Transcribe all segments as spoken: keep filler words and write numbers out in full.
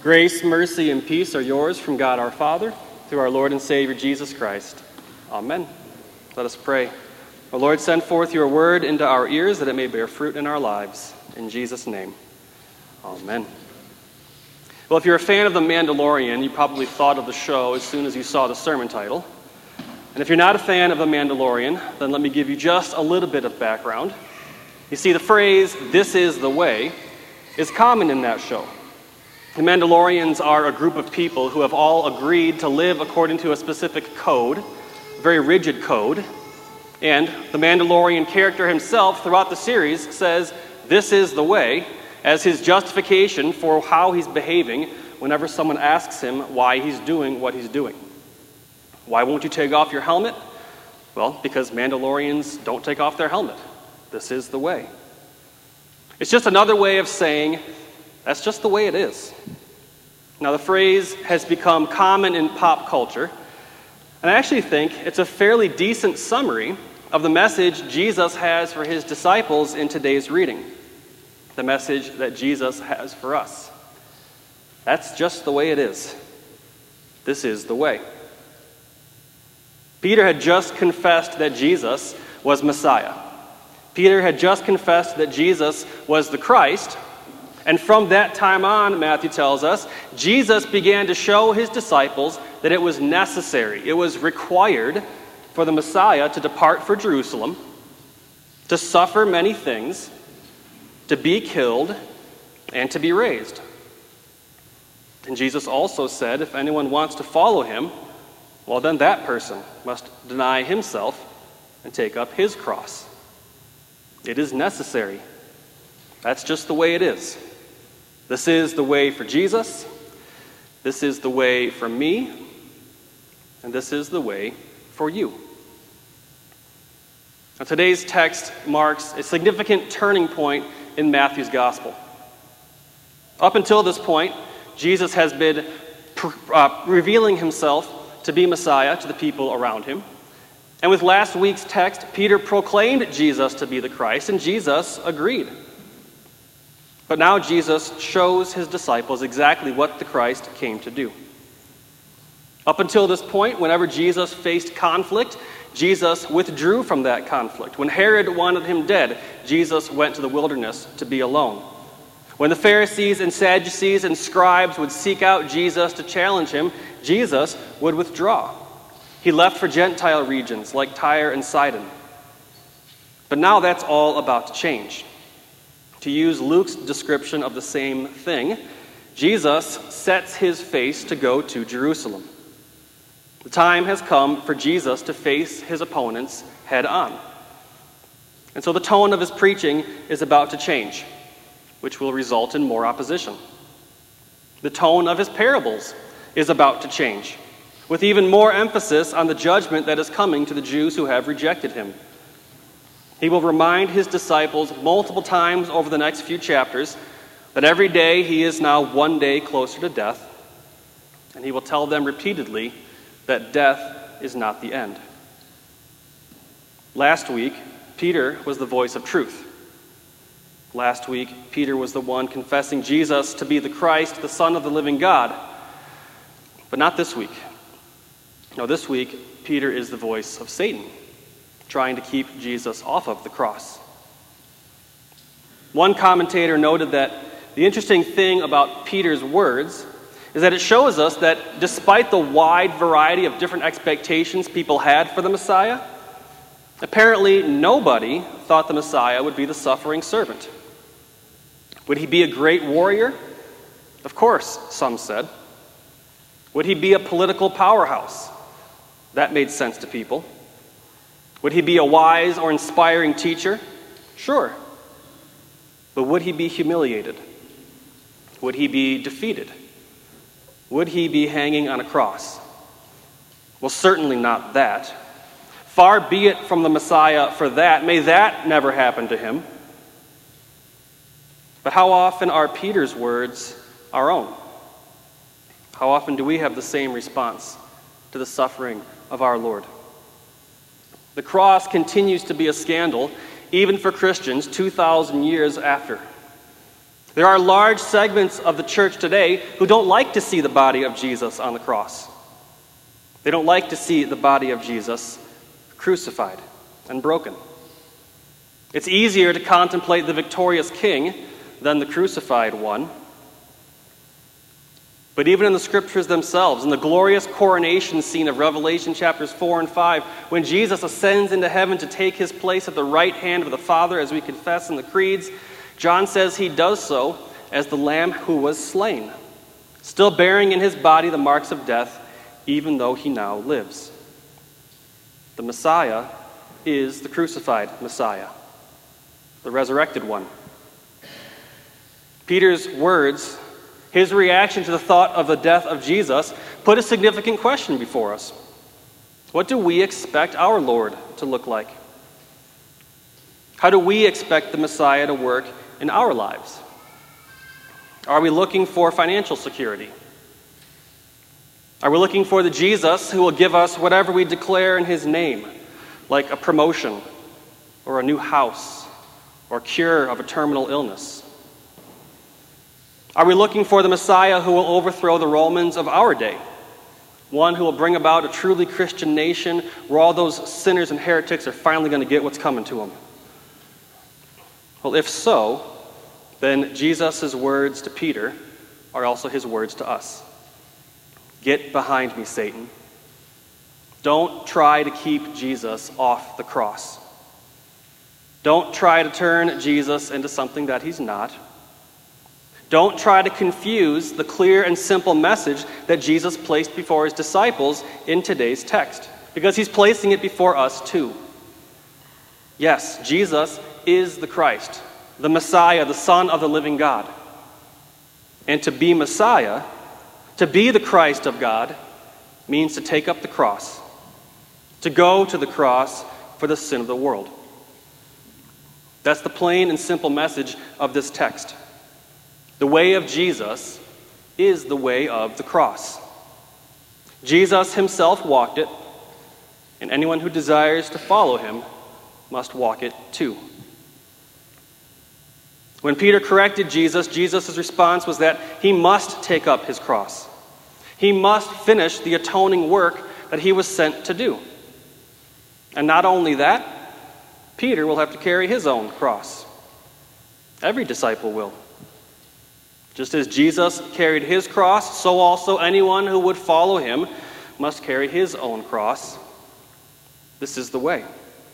Grace, mercy, and peace are yours from God our Father, through our Lord and Savior Jesus Christ. Amen. Let us pray. O Lord, send forth your word into our ears that it may bear fruit in our lives. In Jesus' name, amen. Well, if you're a fan of The Mandalorian, you probably thought of the show as soon as you saw the sermon title. And if you're not a fan of The Mandalorian, then let me give you just a little bit of background. You see, the phrase, "this is the way," is common in that show. The Mandalorians are a group of people who have all agreed to live according to a specific code, a very rigid code. And the Mandalorian character himself throughout the series says, "This is the way," as his justification for how he's behaving whenever someone asks him why he's doing what he's doing. Why won't you take off your helmet? Well, because Mandalorians don't take off their helmet. This is the way. It's just another way of saying, that's just the way it is. Now, the phrase has become common in pop culture, and I actually think it's a fairly decent summary of the message Jesus has for his disciples in today's reading, the message that Jesus has for us. That's just the way it is. This is the way. Peter had just confessed that Jesus was Messiah. Peter had just confessed that Jesus was the Christ. And from that time on, Matthew tells us, Jesus began to show his disciples that it was necessary, it was required for the Messiah to depart for Jerusalem, to suffer many things, to be killed, and to be raised. And Jesus also said, if anyone wants to follow him, well, then that person must deny himself and take up his cross. It is necessary. That's just the way it is. This is the way for Jesus. This is the way for me. And this is the way for you. Now, today's text marks a significant turning point in Matthew's gospel. Up until this point, Jesus has been uh, revealing himself to be Messiah to the people around him. And with last week's text, Peter proclaimed Jesus to be the Christ, and Jesus agreed. But now Jesus shows his disciples exactly what the Christ came to do. Up until this point, whenever Jesus faced conflict, Jesus withdrew from that conflict. When Herod wanted him dead, Jesus went to the wilderness to be alone. When the Pharisees and Sadducees and scribes would seek out Jesus to challenge him, Jesus would withdraw. He left for Gentile regions like Tyre and Sidon. But now that's all about to change. To use Luke's description of the same thing, Jesus sets his face to go to Jerusalem. The time has come for Jesus to face his opponents head on. And so the tone of his preaching is about to change, which will result in more opposition. The tone of his parables is about to change, with even more emphasis on the judgment that is coming to the Jews who have rejected him. He will remind his disciples multiple times over the next few chapters that every day he is now one day closer to death, and he will tell them repeatedly that death is not the end. Last week, Peter was the voice of truth. Last week, Peter was the one confessing Jesus to be the Christ, the Son of the living God. But not this week. No, this week, Peter is the voice of Satan, trying to keep Jesus off of the cross. One commentator noted that the interesting thing about Peter's words is that it shows us that despite the wide variety of different expectations people had for the Messiah, apparently nobody thought the Messiah would be the suffering servant. Would he be a great warrior? Of course, some said. Would he be a political powerhouse? That made sense to people. Would he be a wise or inspiring teacher? Sure. But would he be humiliated? Would he be defeated? Would he be hanging on a cross? Well, certainly not that. Far be it from the Messiah for that. May that never happen to him. But how often are Peter's words our own? How often do we have the same response to the suffering of our Lord? The cross continues to be a scandal, even for Christians two thousand years after. There are large segments of the church today who don't like to see the body of Jesus on the cross. They don't like to see the body of Jesus crucified and broken. It's easier to contemplate the victorious king than the crucified one. But even in the scriptures themselves, in the glorious coronation scene of Revelation chapters four and five, when Jesus ascends into heaven to take his place at the right hand of the Father, as we confess in the creeds, John says he does so as the Lamb who was slain, still bearing in his body the marks of death, even though he now lives. The Messiah is the crucified Messiah, the resurrected one. Peter's words, his reaction to the thought of the death of Jesus, put a significant question before us. What do we expect our Lord to look like? How do we expect the Messiah to work in our lives? Are we looking for financial security? Are we looking for the Jesus who will give us whatever we declare in his name, like a promotion or a new house or cure of a terminal illness? Are we looking for the Messiah who will overthrow the Romans of our day, one who will bring about a truly Christian nation where all those sinners and heretics are finally going to get what's coming to them? Well, if so, then Jesus' words to Peter are also his words to us. Get behind me, Satan. Don't try to keep Jesus off the cross. Don't try to turn Jesus into something that he's not. Don't try to confuse the clear and simple message that Jesus placed before his disciples in today's text, because he's placing it before us too. Yes, Jesus is the Christ, the Messiah, the Son of the living God. And to be Messiah, to be the Christ of God, means to take up the cross, to go to the cross for the sin of the world. That's the plain and simple message of this text. The way of Jesus is the way of the cross. Jesus himself walked it, and anyone who desires to follow him must walk it too. When Peter corrected Jesus, Jesus' response was that he must take up his cross. He must finish the atoning work that he was sent to do. And not only that, Peter will have to carry his own cross. Every disciple will. Just as Jesus carried his cross, so also anyone who would follow him must carry his own cross. This is the way.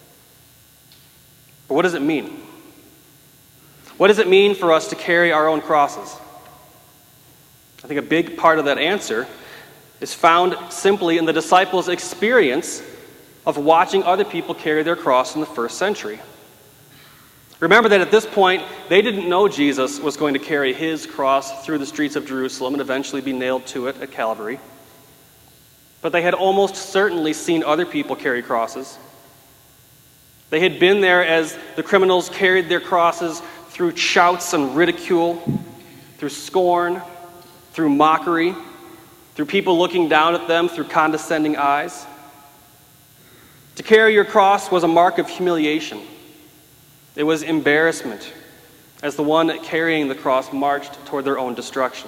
But what does it mean? What does it mean for us to carry our own crosses? I think a big part of that answer is found simply in the disciples' experience of watching other people carry their cross in the first century. Remember that at this point, they didn't know Jesus was going to carry his cross through the streets of Jerusalem and eventually be nailed to it at Calvary. But they had almost certainly seen other people carry crosses. They had been there as the criminals carried their crosses through shouts and ridicule, through scorn, through mockery, through people looking down at them through condescending eyes. To carry your cross was a mark of humiliation. It was embarrassment, as the one carrying the cross marched toward their own destruction.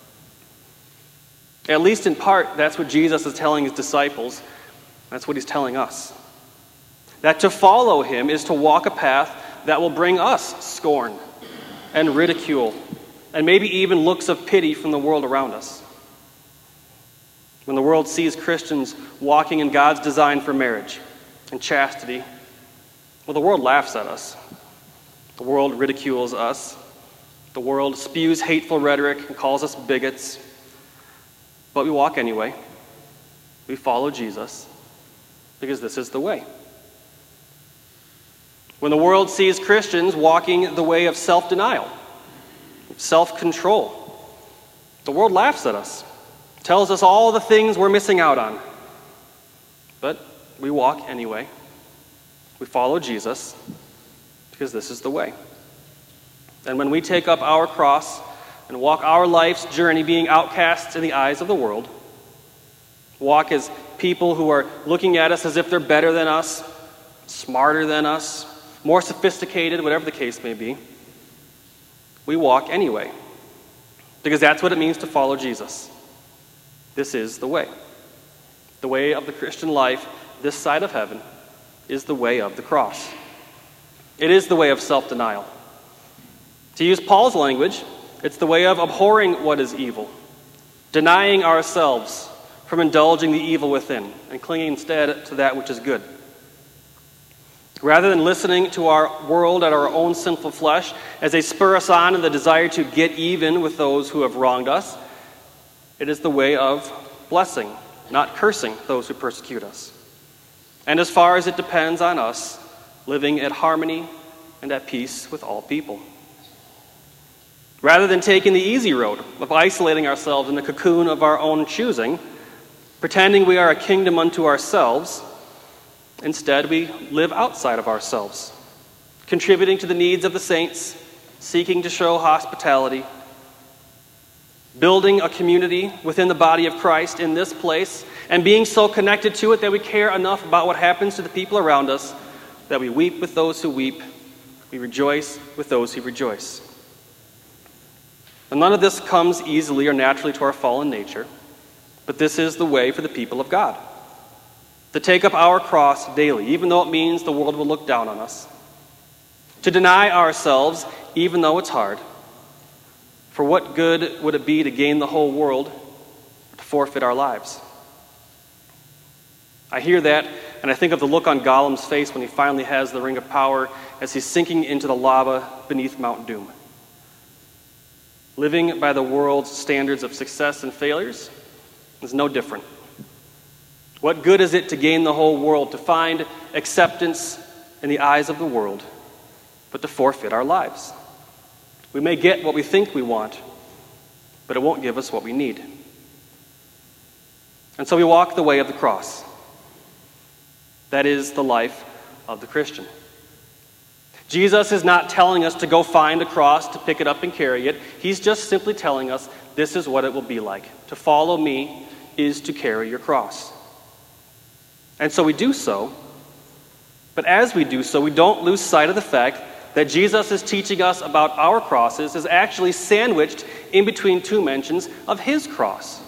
At least in part, that's what Jesus is telling his disciples. That's what he's telling us. That to follow him is to walk a path that will bring us scorn and ridicule, and maybe even looks of pity from the world around us. When the world sees Christians walking in God's design for marriage and chastity, well, the world laughs at us. The world ridicules us. The world spews hateful rhetoric and calls us bigots. But we walk anyway. We follow Jesus because this is the way. When the world sees Christians walking the way of self-denial, self-control, the world laughs at us, tells us all the things we're missing out on. But we walk anyway. We follow Jesus because this is the way. And when we take up our cross and walk our life's journey being outcasts in the eyes of the world, walk as people who are looking at us as if they're better than us, smarter than us, more sophisticated, whatever the case may be, we walk anyway, because that's what it means to follow Jesus. This is the way. The way of the Christian life, this side of heaven, is the way of the cross. It is the way of self-denial. To use Paul's language, it's the way of abhorring what is evil, denying ourselves from indulging the evil within, and clinging instead to that which is good. Rather than listening to our world and our own sinful flesh as they spur us on in the desire to get even with those who have wronged us, it is the way of blessing, not cursing those who persecute us. And as far as it depends on us, living at harmony and at peace with all people. Rather than taking the easy road of isolating ourselves in the cocoon of our own choosing, pretending we are a kingdom unto ourselves, instead we live outside of ourselves, contributing to the needs of the saints, seeking to show hospitality, building a community within the body of Christ in this place, and being so connected to it that we care enough about what happens to the people around us that we weep with those who weep, we rejoice with those who rejoice. And none of this comes easily or naturally to our fallen nature, but this is the way for the people of God. To take up our cross daily, even though it means the world will look down on us. To deny ourselves, even though it's hard. For what good would it be to gain the whole world, to forfeit our lives? I hear that, and I think of the look on Gollum's face when he finally has the Ring of Power as he's sinking into the lava beneath Mount Doom. Living by the world's standards of success and failures is no different. What good is it to gain the whole world, to find acceptance in the eyes of the world, but to forfeit our lives? We may get what we think we want, but it won't give us what we need. And so we walk the way of the cross. That is the life of the Christian. Jesus is not telling us to go find a cross, to pick it up and carry it. He's just simply telling us this is what it will be like. To follow me is to carry your cross. And so we do so, but as we do so, we don't lose sight of the fact that Jesus is teaching us about our crosses is actually sandwiched in between two mentions of his cross.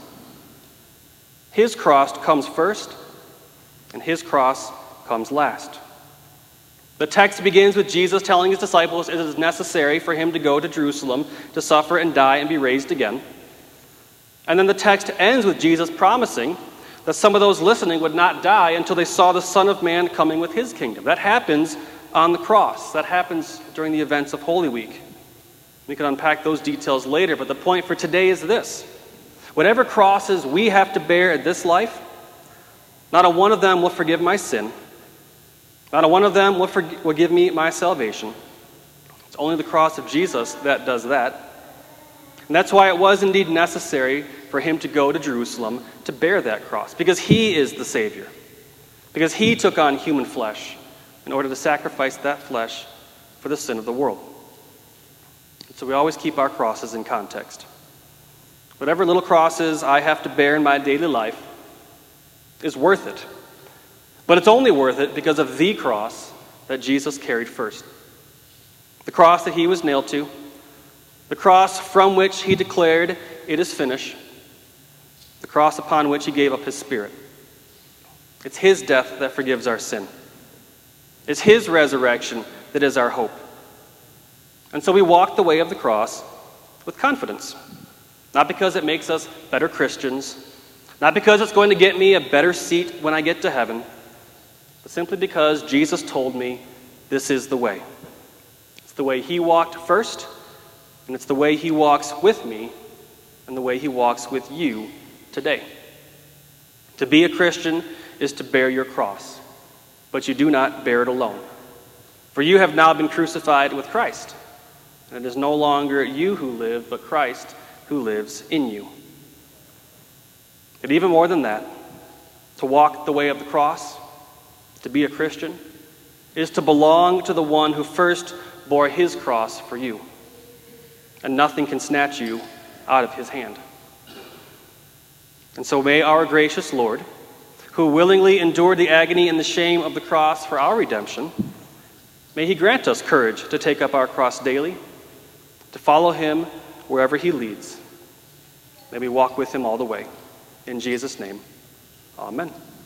His cross comes first, and his cross comes last. The text begins with Jesus telling his disciples it is necessary for him to go to Jerusalem to suffer and die and be raised again. And then the text ends with Jesus promising that some of those listening would not die until they saw the Son of Man coming with his kingdom. That happens on the cross. That happens during the events of Holy Week. We can unpack those details later, but the point for today is this. Whatever crosses we have to bear in this life, not a one of them will forgive my sin. Not a one of them will, forg- will give me my salvation. It's only the cross of Jesus that does that. And that's why it was indeed necessary for him to go to Jerusalem to bear that cross, because he is the Savior. Because he took on human flesh in order to sacrifice that flesh for the sin of the world. And so we always keep our crosses in context. Whatever little crosses I have to bear in my daily life is worth it. But it's only worth it because of the cross that Jesus carried first. The cross that he was nailed to. The cross from which he declared, "It is finished." The cross upon which he gave up his spirit. It's his death that forgives our sin. It's his resurrection that is our hope. And so we walk the way of the cross with confidence. Not because it makes us better Christians. Not because it's going to get me a better seat when I get to heaven. But simply because Jesus told me this is the way. It's the way he walked first, and it's the way he walks with me, and the way he walks with you today. To be a Christian is to bear your cross, but you do not bear it alone. For you have now been crucified with Christ, and it is no longer you who live, but Christ who lives in you. But even more than that, to walk the way of the cross, to be a Christian, is to belong to the one who first bore his cross for you. And nothing can snatch you out of his hand. And so may our gracious Lord, who willingly endured the agony and the shame of the cross for our redemption, may he grant us courage to take up our cross daily, to follow him wherever he leads. May we walk with him all the way. In Jesus' name, amen.